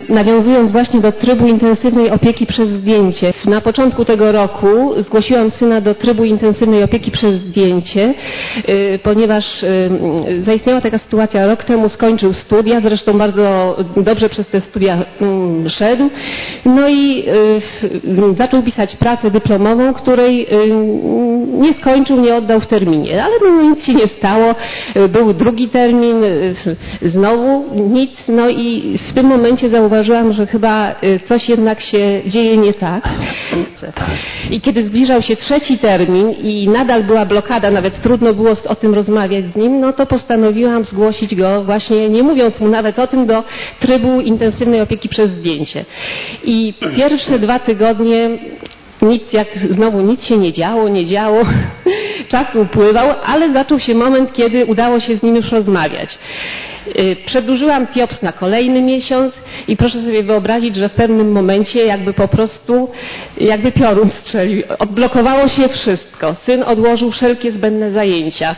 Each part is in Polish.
Nawiązując właśnie do trybu intensywnej opieki przez zdjęcie. Na początku tego roku zgłosiłam syna do trybu intensywnej opieki przez zdjęcie, ponieważ zaistniała taka sytuacja. Rok temu skończył studia, zresztą bardzo dobrze przez te studia szedł. No i zaczął pisać pracę dyplomową, której nie skończył, nie oddał w terminie. Ale no, nic się nie stało. Był drugi termin, znowu nic. No i w tym momencie zauważyłam, że chyba coś jednak się dzieje nie tak. I kiedy zbliżał się trzeci termin i nadal była blokada, nawet trudno było o tym rozmawiać z nim, no to postanowiłam zgłosić go właśnie, nie mówiąc mu nawet o tym, do trybu intensywnej opieki przez zdjęcie. I pierwsze 2 tygodnie znowu nic się nie działo, czas upływał, ale zaczął się moment, kiedy udało się z nim już rozmawiać. Przedłużyłam TIOPS na kolejny miesiąc i proszę sobie wyobrazić, że w pewnym momencie jakby piorun strzelił. Odblokowało się wszystko. Syn odłożył wszelkie zbędne zajęcia.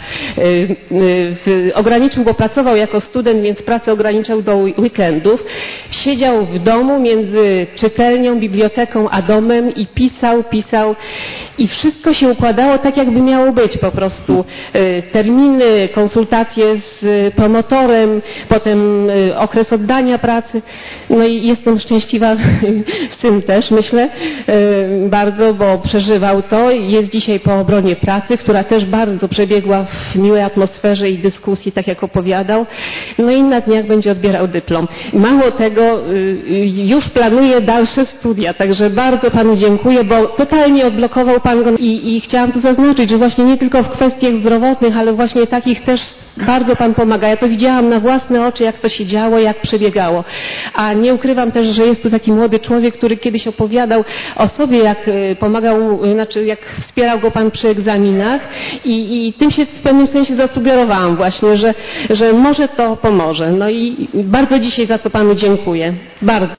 Ograniczył, bo pracował jako student, więc pracę ograniczał do weekendów. Siedział w domu między czytelnią, biblioteką a domem i pisał i wszystko się układało tak, jakby miało być po prostu. Terminy, konsultacje z promotorem, potem okres oddania pracy. No i jestem szczęśliwa, syn też myślę, bardzo, bo przeżywał to. Jest dzisiaj po obronie pracy, która też bardzo przebiegła w miłej atmosferze i dyskusji, tak jak opowiadał. No i na dniach będzie odbierał dyplom. Mało tego, już planuje dalsze studia, także bardzo panu dziękuję, bo totalnie odblokował pan go i chciałam tu zaznaczyć, że właśnie nie tylko w kwestiach zdrowotnych, ale właśnie takich też bardzo pan pomaga. Ja to widziałam na własne oczy, jak to się działo, jak przebiegało. A nie ukrywam też, że jest tu taki młody człowiek, który kiedyś opowiadał o sobie, jak pomagał, jak wspierał go pan przy egzaminach i tym się w pewnym sensie zasugerowałam właśnie, że może to pomoże. No i bardzo dzisiaj za to panu dziękuję. Bardzo.